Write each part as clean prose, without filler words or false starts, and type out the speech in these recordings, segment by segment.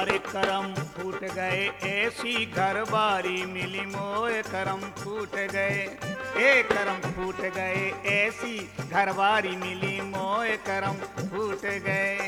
अरे करम फूट गए ऐसी घरबारी मिली मोए करम फूट गए, ए करम फूट गए ऐसी घरबारी मिली मोए करम फूट गए।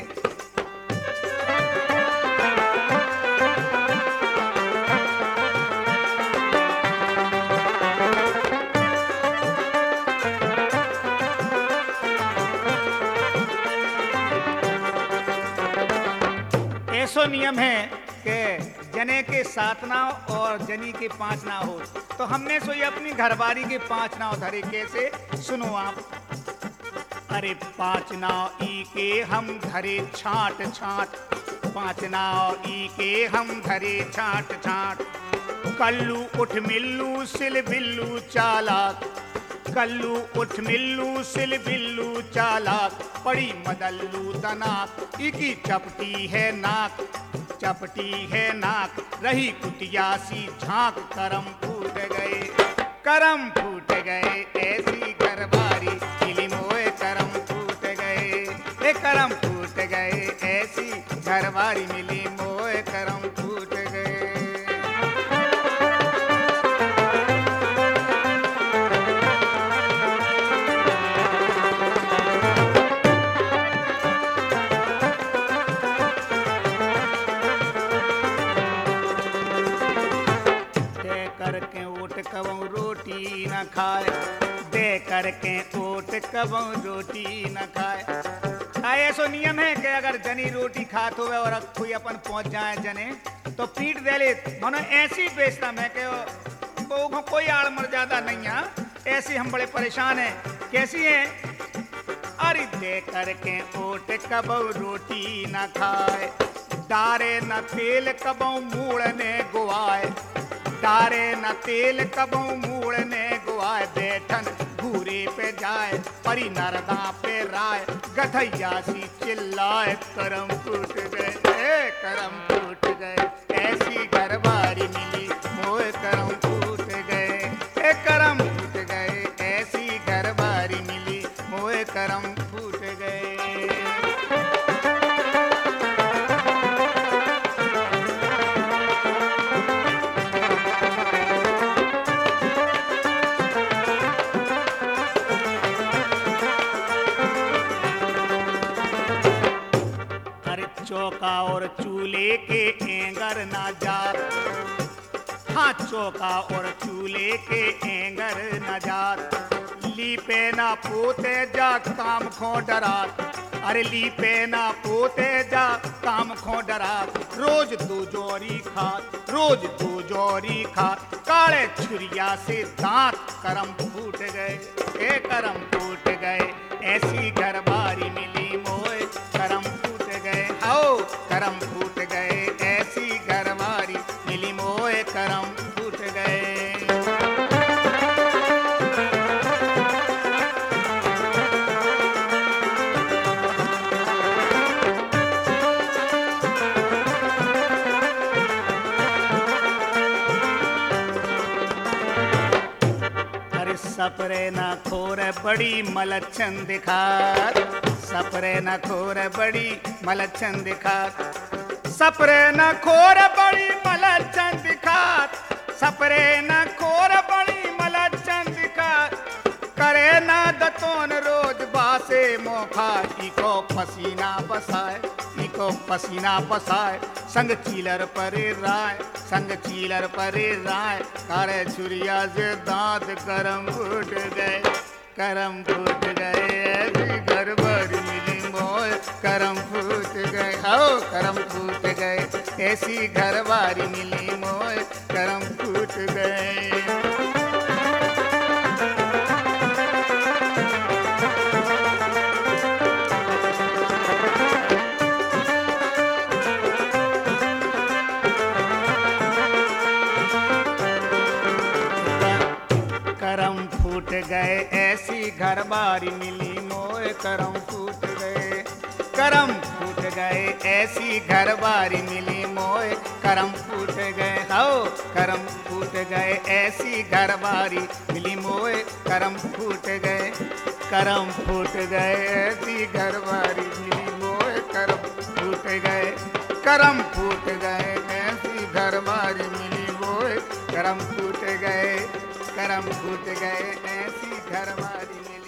ऐसो नियम है कि जने के 7 नाव और जनी के 5 नाव हो, तो हमने सो ये अपनी घरबारी के 5 नाव धरे। कैसे, सुनो आप। अरे 5 नाव ई के हम धरे छाट छाट, 5 नाव ई के हम धरे छाट छाट। कल्लू उठ मिल्लू सिल बिल्लू चालाक, कल्लू उठ मिल्लू सिल बिल्लू चालाक। पड़ी मदल्लू तनाक, इकी चपटी है नाक, चपटी है नाक। रही कुटिया सी झांक, करम फूट गए, करम फूट गए ऐसी घरबारी मिली मोए करम फूट गए, ए करम फूट गए ऐसी घरबारी मिली मोए करम फूट गए। रोटी न खाए, दे करके ओट कबो रोटी न खाए। ऐसो नियम है कि अगर जनी रोटी खात हुए और कोई अपन पहुंच जाए जने तो पीट दे ले, मनो ऐसी बेचता मैं कि वो कोई आड़ मर्यादा नहीं है। ऐसी हम बड़े परेशान हैं। कैसी है, अरे दे करके ओट कबो रोटी न खाए, डारे न तेल कबो मूड़ ने गुआए, डारे न तेल कबो मूड़ ने गुआए। बैठन घूरे पे जाए, परी नरदा पे राय, गधैया सी चिल्लाए, करम फूट गए, करम फूट गए ऐसी घरबारी मिली मोए करम फूट गए, करम फूट गए ऐसी घरबारी मिली मोए करम फूट गए। चौका और चूल्हे के एंगर ना जात, हाँ चौका और चूल्हे के एंगर न जात। लीपे ना पोते जा काम खो डरात, अरे लीपे ना पोते जा काम खो डरात। रोज दो जोरी खात, रोज दो जोरी खात, काले छुरिया से दांत, करम फूट गए, ए करम फूट गए ऐसी घरबारी मिली मोए करम फूट गए, आओ करम फूट गए ऐसी घरबारी मिली मोए करम फूट गए। सपरे न खोर बड़ी मलच्छन दिखात, सपरे न खोर बड़ी मलच्छन दिखात, सपरे न खोर बड़ी मलच्छन दिखात, सपरे न खोर बड़ी मलच्छन दिखात। करे न दतोन रोज बासे मोखा, इको पसीना बसाए, इको पसीना बसाए। संग चीलर परे राय, संग चीलर परे राय, कारे छुरिया से दांत, करम फूट गए, करम फूट गए ऐसी घरबारी मिली मोए करम फूट गए, आओ करम फूट गए ऐसी घरबारी मिली मोए करम फूट गए। फूट गए ऐसी घरबारी मिली मोए करम फूट गए, करम फूट गए ऐसी घरबारी मिली मोए करम फूट गए, आओ करम फूट गए ऐसी घरबारी मिली मोए करम फूट गए, करम फूट गए ऐसी घरबारी मिली मोए करम फूट गए, करम फूट गए गए, करम फूट गए, ऐसी घरवाली मिली।